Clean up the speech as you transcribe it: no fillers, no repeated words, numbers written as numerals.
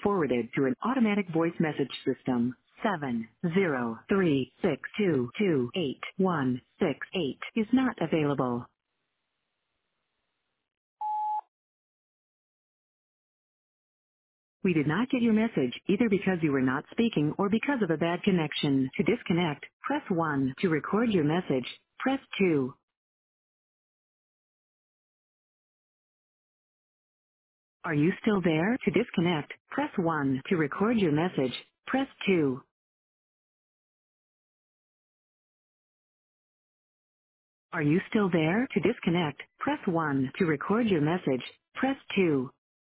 forwarded to an automatic voice message system. 703-622-8168 is not available. We did not get your message either because you were not speaking or because of a bad connection. To disconnect, press 1. To record your message, press 2. Are you still there? To disconnect, press 1. To record your message, press 2. Are you still there? To disconnect, press 1. To record your message, press 2.